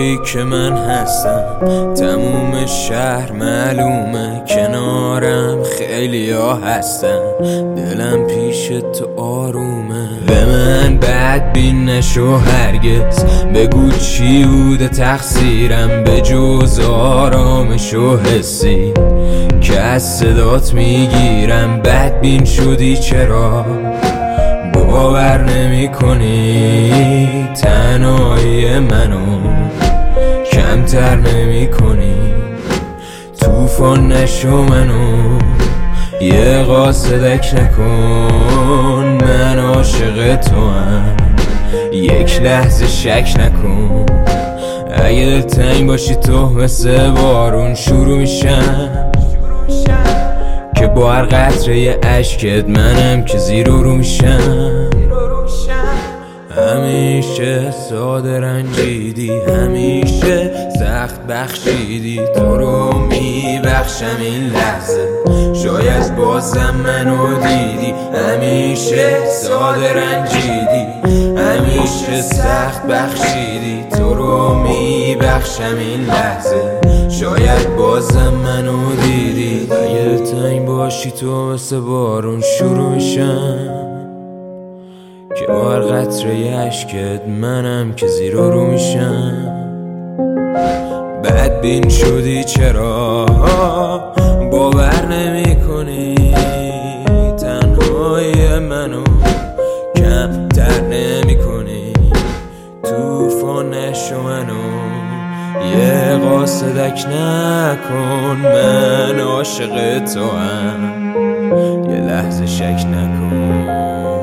جایی که من هستم تموم شهر معلومه، کنارم خیلی ها هستن، دلم پیش تو آرومه. به من بدبین نشو هرگز، بگو چی بوده تقصیرم به جز آرامش و حسی که از صدات میگیرم. بدبین شدی چرا باور نمی کنی؟ تنهایی منو کمتر نمی کنی؟ طوفان نشو منو یه قاصدک نکن، من عاشق تو هم یک لحظه شک نکن. اگه دلتنگ باشی تو مثل بارون شروع میشم، که با هر قطره اشکت منم که زیر و رو میشم. همیشه ساده رنجیدی، همیشه سخت بخشیدی، تو رو میبخشم این لحظه شاید بازم منو دیدی. همیشه ساده رنجیدی، همیشه سخت بخشیدی، تو رو میبخشم این لحظه شاید بازم منو دیدی. اگه تنگ باشی تو مثل بارون شروع میشم، که با هر قطره اشکت منم که زیر و رو میشم. بدبین شدی چرا باور نمی کنی؟ تنهایی منو کمتر نمی کنی؟ طوفان نشو منو یه قاصدک نکن، من عاشق تو هم یه لحظه شک نکن.